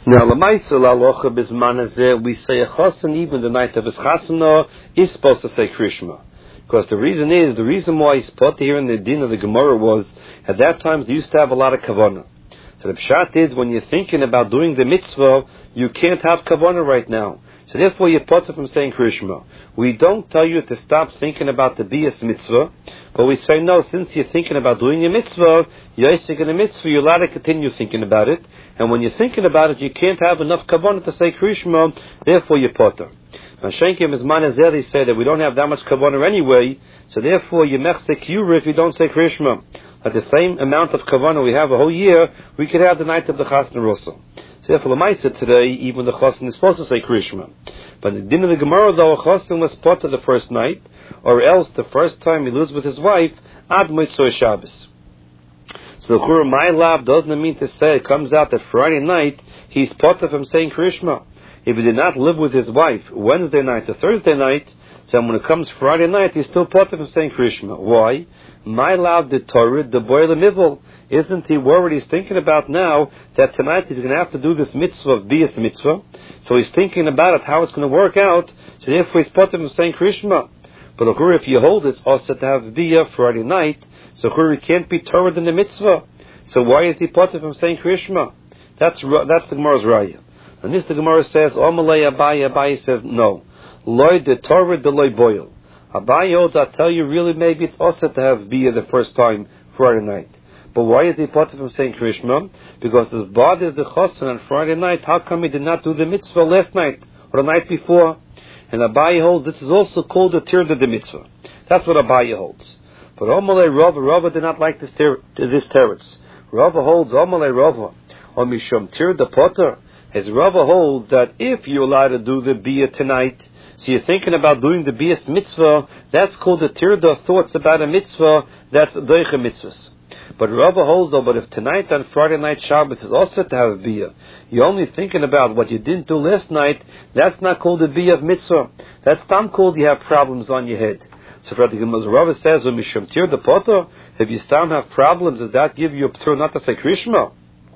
Now, Lamaisa Lalocha Bismanazeh, we say a Chosin, even the night of his Chasana, is supposed to say Krishma. Because the reason why he's put here in the din of the Gemara was, at that time they used to have a lot of Kavanah. So the Pshat is, when you're thinking about doing the mitzvah, you can't have Kavanah right now. So therefore you put it from saying Krishma. We don't tell you to stop thinking about the Biyas mitzvah, but we say no, since you're thinking about doing a mitzvah, you're in a mitzvah, you're allowed to continue thinking about it, and when you're thinking about it, you can't have enough kavanah to say Krishma, therefore you potter. Now Shenkim is Manazeri said that we don't have that much kavanah anyway, so therefore you mechse kura if you don't say Krishma. At the same amount of kavanah we have a whole year, we could have the night of the Chasna Rosa. So therefore, Lamaisa today, even the Chassan is supposed to say Krishma. But in the din of the Gemara, though, a Chassan was potter the first night, or else the first time he lives with his wife, Ad Motzei Shabbos. So the Chura My Lab doesn't mean to say, it comes out that Friday night, he's potter from saying Krishma. If he did not live with his wife Wednesday night or Thursday night, so when it comes Friday night, he's still potter from saying Krishma. Why? My love the Torah, the boy the mivel. Isn't he worried? He's thinking about now that tonight he's going to have to do this mitzvah of Biyas mitzvah. So he's thinking about it, how it's going to work out. So therefore he's potter from saying Krishma. But if you hold it's also to have Biyah Friday night, so he can't be Torah in the mitzvah. So why is he potter from saying Krishma? That's the Gemara's raya. And this the Gemara says, Omalei Abaye. Abaye says no. Loy de Torah de loy boil. Abaye holds, I tell you, really maybe it's also to have Biyah the first time Friday night. But why is he potter from saying Krishma? Because his bothers the Chosin on Friday night. How come he did not do the mitzvah last night or the night before? And Abaye holds this is also called the tir de mitzvah. That's what Abaye holds. But Omalei Rava did not like this teretz. Rava holds Omalei Rava or Mishum tir de potter. As Rava holds that if you're allowed to do the Biyah tonight, so you're thinking about doing the Biyas mitzvah, that's called the tirda thoughts about a mitzvah, that's doicha mitzvahs. But Rava holds though, but if tonight on Friday night Shabbos is also to have a Biyah, you're only thinking about what you didn't do last night, that's not called a Biyah of mitzvah. That's not called you have problems on your head. So Rava says, Mishum tirda potter, if you still have problems, does that give you a p'tur not to say Krishma?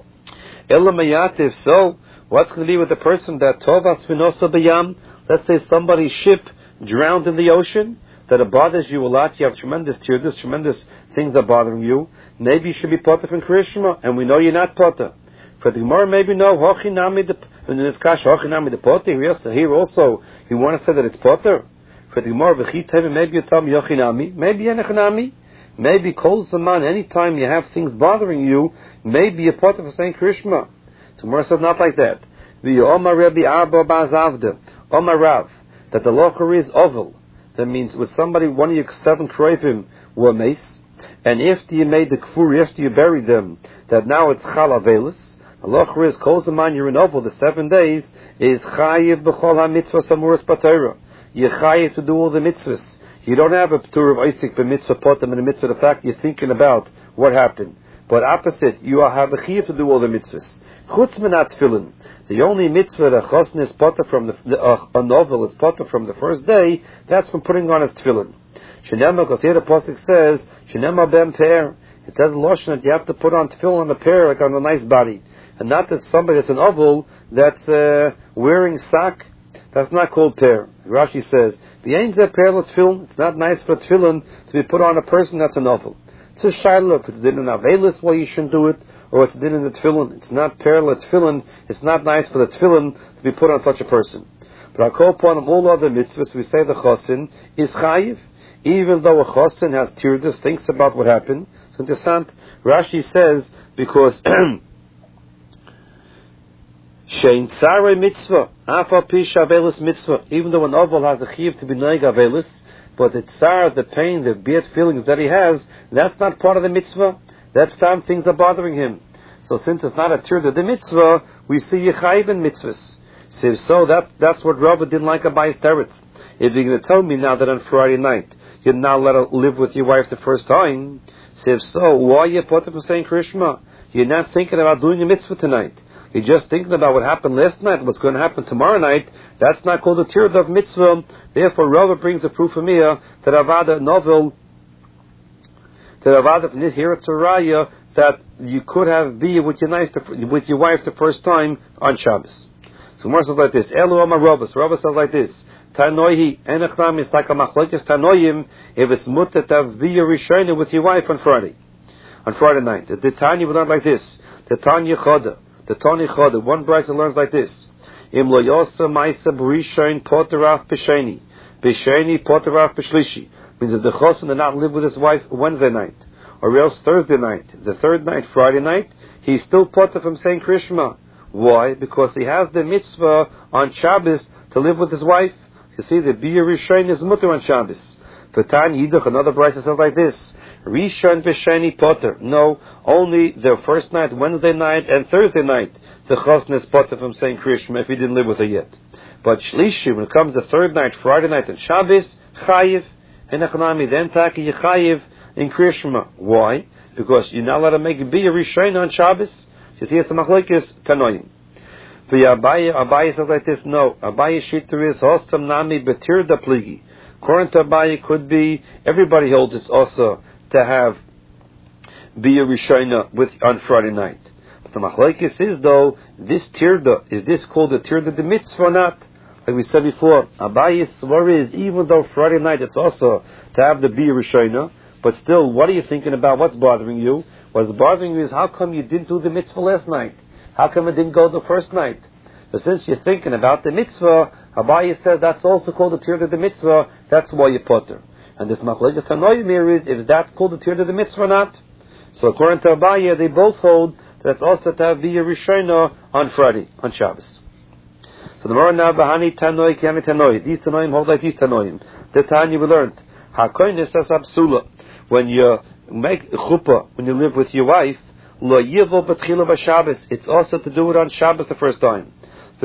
Ela if so, what's going to be with the person that tovas v'nosa b'yam? Let's say somebody's ship drowned in the ocean, that it bothers you a lot, you have tremendous tears, tremendous things are bothering you. Maybe you should be potter from Krishma, and we know you're not potter. For the Gemara, maybe no, hochinami the potter. Here also, you want to say that it's potter? For the Gemara, maybe you tell me yochinami, maybe yenechanami. Maybe kol zaman, anytime you have things bothering you, maybe you're potter for saying Krishma. So Gemara says not like that. Omar Rabbi Arba Bazavda, Omar Rav, that the locher is oval. That means with somebody, one of your 7 kroivim were mace, and after you made the kfur, after you buried them, that now it's chal avelis. The locher is kol zaman, you're in oval, the 7 days, is chayiv b'chol ha-mitzvah samuras patera. You're chayiv to do all the mitzvahs. You don't have a p'tur of Isaac b'mitzvah potem and a mitzvah the fact you're thinking about what happened. But opposite, you have a chayiv to do all the mitzvahs. Chutz minat tefillin. The only mitzvah that Chosn is potter from a novel is potter from the first day, that's from putting on his tefillin. Shenema, because here the pasuk says, Shenema ben pe'er. It says in Lashon that you have to put on tefillin on a pear, like on a nice body. And not that somebody that's an oval that's wearing sock, that's not called pear. Rashi says, V'yein zeh pe'er l'tefillin. It's not nice for tefillin to be put on a person that's an oval. It's a shayla, if it's din in avelis, why you shouldn't do it, or it's din in the tefillin. It's not parallel tefillin. It's not nice for the tefillin to be put on such a person. But I call upon all other mitzvahs, we say the chosin is chayiv, even though a chosin has tirdas, thinks about what happened. So interessant. Rashi says, because shein tzarei mitzvah, afal pish avelis mitzvah, even though an oval has a chiv to be noig avelis, but the tsar, the pain, the bad feelings that he has, that's not part of the mitzvah. That's time things are bothering him. So since it's not a tir of the mitzvah, we see yechayiv in mitzvahs. So that's what Rava didn't like about his teretz. If you're going to tell me now that on Friday night you're not let her live with your wife the first time, if so, why are you potter from saying Krishma? You're not thinking about doing a mitzvah tonight. You're just thinking about what happened last night, what's going to happen tomorrow night. That's not called a tir of mitzvah. Therefore, Rava brings a proof from here that Avada novel, that Avada from this here it's a raya that you could have bia with your wife the first time on Shabbos. So Gemara says like this. Elu Amar Rabbah. Rabbah says like this. Tanoihi enachnam is like a machlokes tanoim if it's mutter to have bia rishona with your wife on Friday night. The Tanya will learn like this. The Tanya Choda. One bride learns like this. Im lo yosa ma'isa b'rishon poteraf b'sheni poteraf b'shlishi. Means if the chosin did not live with his wife Wednesday night, or else Thursday night, the third night, Friday night, he's still potter from saying Krishma. Why? Because he has the mitzvah on Shabbos to live with his wife. You see, the bia rishon is mutter on Shabbos. The Tanya Yiduch, another bride says like this. Rishon b'sheni potter. No, only the first night, Wednesday night, and Thursday night, the chosn is potter from saying Krishma if he didn't live with her yet. But shlishi, when it comes the third night, Friday night, and Shabbos, chayiv, and echanami, then taki yechayiv in Krishma. Why? Because you're not allowed to make bia rishon on Shabbos. You see, it's a machlokes tanoim. The Abaye says like this. No, Abaye shiter is hostam nami betirda pligi. According to Abaye, could be everybody holds it's also to have bia rishona on Friday night. But the machlokes is though this tirda, is this called the tirda de mitzvah or not? Like we said before, Abaye's svara is even though Friday night it's also to have the bia rishona, but still, what are you thinking about? What's bothering you? What's bothering you is how come you didn't do the mitzvah last night? How come it didn't go the first night? So since you're thinking about the mitzvah, Abaye says that's also called the tirda de mitzvah. That's why you potter. And this machlokes tanoim here is if that's called the tirda de mitzvah or not. So according to Abaye, they both hold that it's also to have bia rishona on Friday, on Shabbos. So the Gemara now bahani tanoi kiyami tanoi. These tanoim hold like these tanoim. The Tanya we learned hakoynes as absula. When you make chuppah, when you live with your wife, lo yivo b'tchila b'Shabbos. It's also to do it on Shabbos the first time. The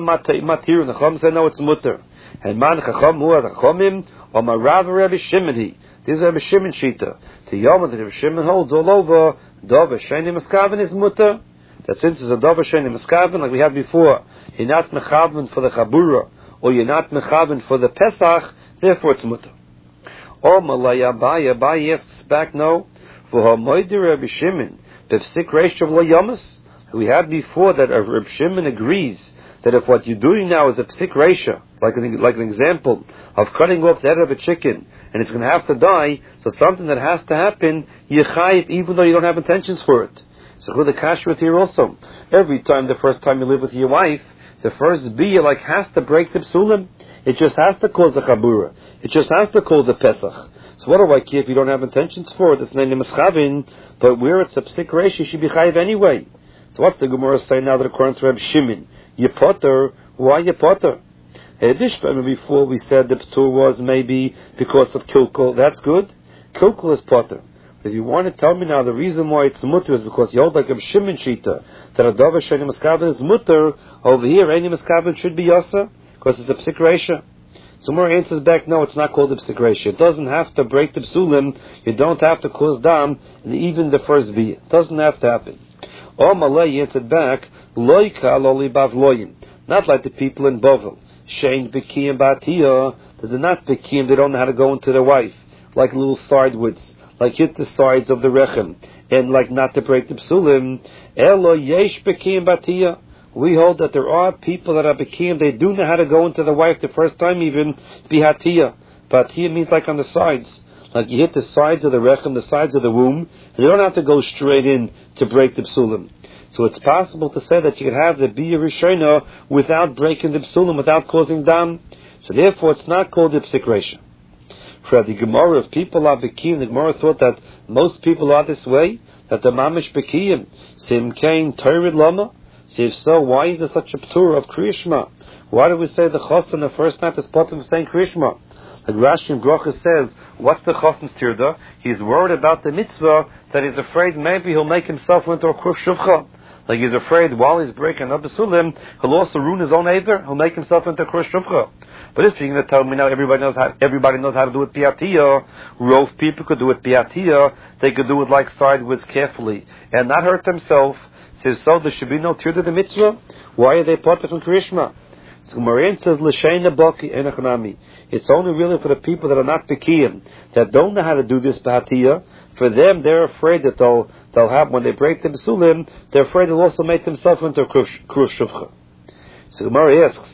Chacham say no, it's mutter. And man Chacham hu Chachamim or Marav Rabbi Shimon. This is Rabbi Shimon shita. To Yom that Rabbi Shimon holds all over. Dov Sheni Meskaven is mutter. That since it's a Dov Sheni Meskaven, like we had before, you're not mechaven for the Chabura or you're not mechaven for the Pesach, therefore it's mutter. Or Malaya Abaye asks back no. For Hamoidir Rabbi Shimon, B'Psik Reish of Lo Yomas. We had before that Rabbi Shimon agrees that if what you're doing now is a psik reisha, like an example of cutting off the head of a chicken, and it's going to have to die, so something that has to happen, you chayiv even though you don't have intentions for it. So who the kasher is here also. Every time, the first time you live with your wife, the first bia has to break the psulim. It just has to cause a chabura. It just has to cause a pesach. So what do I care if you don't have intentions for it? It's not meschavin, but where it's a psik reisha, you should be chayiv anyway. So what's the Gemara saying now that according to Rabbi Shimon? You potter. Why you potter? Before we said the ptur was maybe because of kilkul. That's good. Kilkul is potter. If you want to tell me now the reason why it's mutter is because you hold like a Shimon shita that a dava sheni maskaven is mutter. Over here, any maskaven should be yasa because it's a psik reisha. So more answers back. No, it's not called a psik reisha. It doesn't have to break the psulim. You don't have to cause dam. Even the first bia doesn't have to happen. Or Malay answered back, Loika loli bavloyim. Not like the people in Bovel. Shein bekiyim ba'atiyah. They're not bekiyim, they don't know how to go into their wife. Like little sidewoods. Like hit the sides of the rechem. And like not to break the psulim. Elo yesh bekiyim ba'atiyah. We hold that there are people that are bekiyim, they do know how to go into the wife the first time even, bihatiyah. Ba'atiyah means like on the sides. Like you hit the sides of the rechem, the sides of the womb, and you don't have to go straight in to break the psulim. So it's possible to say that you can have the bia rishona without breaking the psulim, without causing dam. So therefore it's not called the psik reisha. For the Gemara, if people are bekiyim, the Gemara thought that most people are this way, that the mamish bekiyim, sim kain torid lama. So if so, why is there such a ptur of kriyishma? Why do we say the chos on the first night is part of saying kriyishma? Like Rashi in Brocha says, what's the chosn's tirda? He's worried about the mitzvah, that he's afraid maybe he'll make himself into a kruk shuvcha. Like he's afraid while he's breaking up the sulim, he'll also ruin his own aver, he'll make himself into a kruk shuvcha. But if you're going to tell me now everybody knows how to do it piatiyah, rove people could do it piatiyah, they could do it like sideways carefully, and not hurt themselves. Says so there should be no tirda the mitzvah? Why are they part of kriyishma? So Marian says, L'sheina baki enachnami. It's only really for the people that are not bekiyim, that don't know how to do this b'hatiyah, For them, they're afraid that they'll have, when they break the Basulim, they're afraid they'll also make themselves into a Kruv Shuvcha. So the Gemara asks,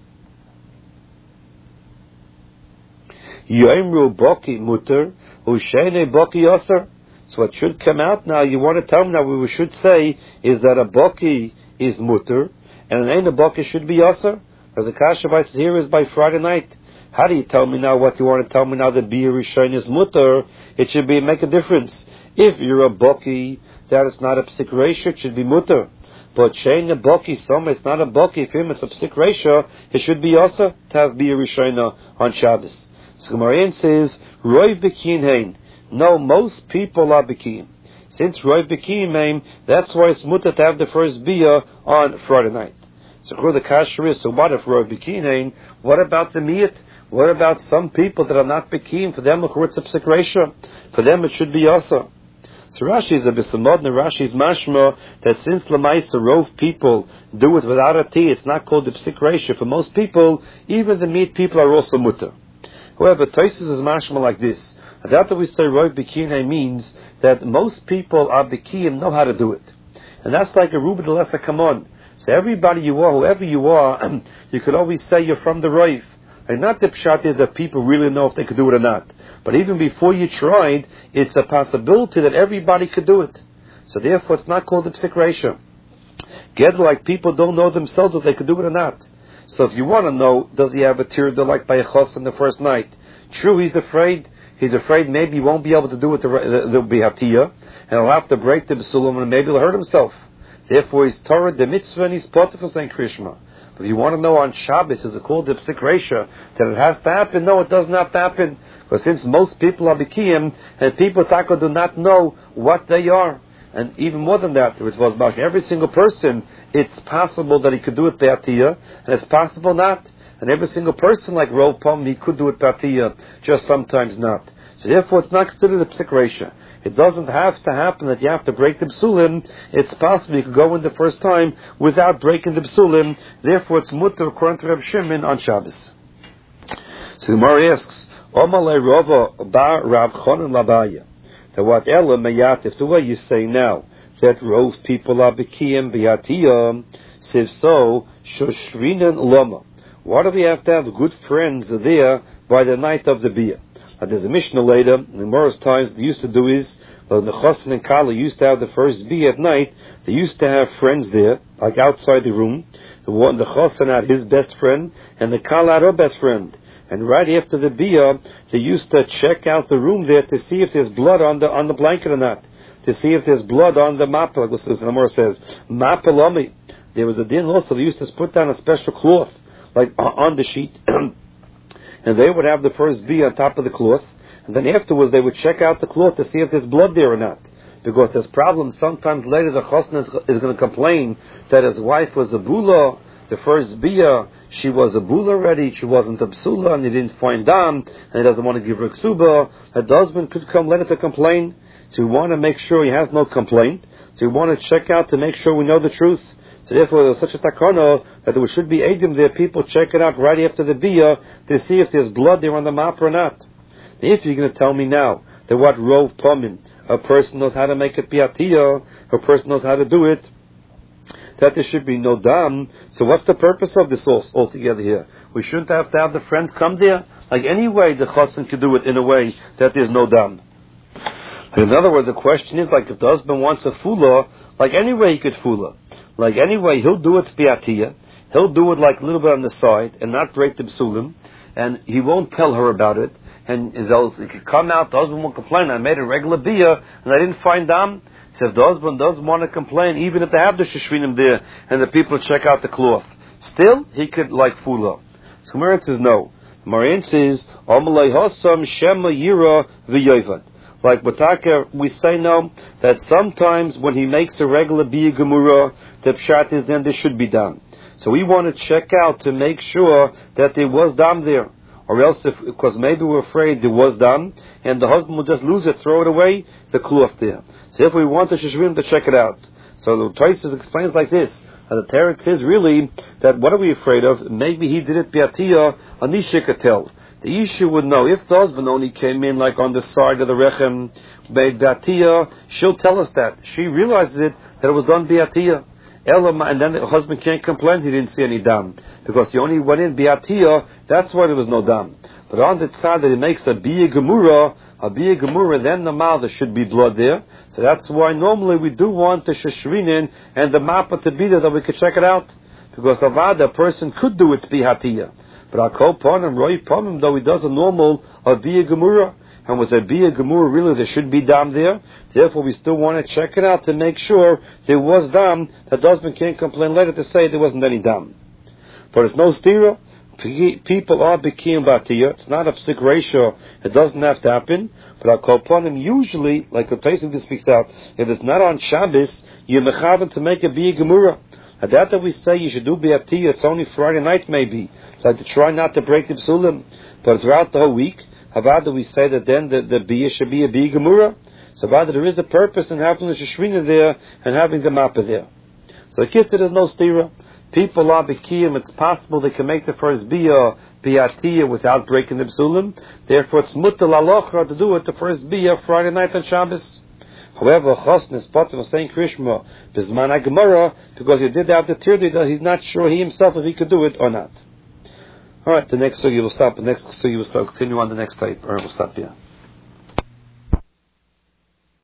Yoimru Boki Mutter, Ushene Boki Yosser. So what should come out now, you want to tell me now, what we should say is that a Boki is Mutter, and an Ein Boki should be Yosser. As the Kasha says here is by Friday night. How do you tell me now what you want to tell me now that Bia Rishon is Mutter? It should be make a difference. If you're a Boki, that it's not a Psik Reisha, it should be Mutter. But Shein a Boki, it's not a Boki, for him it's a Psik Reisha, it should be Yosser to have Bia Rishon on Shabbos. So Gemara says, Roiv Bekin Hein. No, most people are Bekin. Since Roiv Bekin Hein, that's why it's Mutter to have the first Bia on Friday night. So the Kasha is, so what if Roiv Bekin Hein? What about the Miyat? What about some people that are not Bekin? For them, it's a Psik Reisha. For them, it should be Yosser. So Rashi is a Bisamod, and Rashi is mashma that since Lamaisa Rov people do it without a T, it's not called the Psik Reisha. For most people, even the Miyat people are also Mutter. However, Taisus is mashma like this. That we say Roiv Bekin means that most people are Bekin, know how to do it. And that's like a Ruba de Lesa Kamon. So everybody you are, whoever you are, you could always say you're from the Roiv. And not the pshat is that people really know if they could do it or not. But even before you tried, it's a possibility that everybody could do it. So therefore it's not called the Psik Reisha. Get like people don't know themselves if they could do it or not. So if you want to know, does he have a tirda like by a chos on the first night? True, he's afraid maybe he won't be able to do it, there'll be hatiyah, and he'll have to break the Basulim and maybe he'll hurt himself. Therefore he's Torah, the mitzvah, and he's potter for saying Krishma. But if you want to know on Shabbos, is it called the Psik Reisha, that it has to happen? No, it doesn't have to happen. Because since most people are Bikiyim, and people Taka do not know what they are. And even more than that, which was about every single person, it's possible that he could do it Be'atiyah, and it's possible not. And every single person, like Rov Pom, he could do it Be'atiyah, just sometimes not. So therefore, it's not considered a Psik Reisha. It doesn't have to happen that you have to break the Basulim. It's possible you could go in the first time without breaking the Basulim. Therefore, it's mutter according to Reb Shimon on Shabbos. So the Gemara asks, Omalei Rava Bar Rav Chonon Labaya. That what Ella Meyatif, the way you say now, that Rov people are Bekiyim Be'atiyah, if so, Shoshrinan Lama. Why do we have to have good friends there by the night of the Biyah? There's a Mishnah later, in the Gemara's times, they used to do is, when the Chosin and Kala used to have the first Biyah at night, they used to have friends there, like outside the room. The Chosin had his best friend, and the Kala had her best friend. And right after the Biyah, they used to check out the room there to see if there's blood on the blanket or not. To see if there's blood on the mappa, like the Gemara says. Mappa lami. There was a din also, they used to put down a special cloth, like on the sheet. And they would have the first Biyah on top of the cloth, and then afterwards they would check out the cloth to see if there's blood there or not. Because there's problems, sometimes later the chosn is going to complain that his wife was a bula, the first Biyah, she was a bula already, she wasn't a psula, and he didn't find dam, and he doesn't want to give her ksuba. The husband could come later to complain, so we want to make sure he has no complaint, so we want to check out to make sure we know the truth. So therefore, there's such a takana that there should be edim there. People check it out right after the biyah to see if there's blood there on the map or not. If you're going to tell me now that what Rov Pomim, a person knows how to make it Be'atiyah, a person knows how to do it, that there should be no dam. So what's the purpose of this altogether here? We shouldn't have to have the friends come there. Like anyway, the chassan could do it in a way that there's no dam. In other words, the question is like if the husband wants a fula, like anyway he could fula. Like anyway, he'll do it Be'atiyah. He'll do it like a little bit on the side and not break the psulim. And he won't tell her about it. And it could come out, the husband won't complain. I made a regular biyah and I didn't find dam. So if the husband doesn't want to complain, even if they have the shishvinim there and the people check out the cloth, still he could like fula. So Gemara says no. Marian says, Amalei Hasam Shema Yira V'Yovad. Like Bataka, we say now that sometimes when he makes a regular biyah gemura, the pshat is then there should be dam. So we want to check out to make sure that there was dam there. Or else, because maybe we're afraid there was dam, and the husband will just lose it, throw it away, the cloth there. So if we want the shishvim to check it out. So the Taisus explains like this. And the Teretz says really that what are we afraid of? Maybe he did it Be'atiyah, Anisha could tell. The issue would know if the husband only came in like on the side of the rechem made bi'atiyah. She'll tell us that she realizes that it was on bi'atiyah. And then the husband can't complain he didn't see any dam because he only went in bi'atiyah. That's why there was no dam. But on the side that he makes a biyah gemura, then the mouth there should be blood there. So that's why normally we do want the sheshrinin and the mappa to be there that we could check it out. Because avad, a person could do it bi'atiyah. But I'll call upon him, Roy upon him, though he does a normal biyah gemura. And with a biyah gemura, really there should be dam there. Therefore, we still want to check it out to make sure there was dam. That the husband can't complain later to say there wasn't any dam. But it's no stira. People are bikiyim b'atiyah. It's not a psik ratio. It doesn't have to happen. But I'll call upon him usually, like the Tosafos speaks out, if it's not on Shabbos, you're mechaven to make a biyah gemura. And that we say you should do b'atiyah, it's only Friday night maybe. It's like to try not to break the psulim. But throughout the whole week, Havada, we say that then the biyah should be a biyah gemura. So Havada, there is a purpose in having the sheshrina there and having the mappa there. So kitzur, there's no stira. People are bikiyim. It's possible they can make the first biyah without breaking the psulim. Therefore, it's mutal alochra to do it the first biyah Friday night on Shabbos. However, Chosnes Potem was saying Krishma Bizman Gemara because he did have the tirdi. He's not sure he himself if he could do it or not. All right, the next sugi will stop. The next sugi will start. Continue on the next tape. All right, we'll stop here.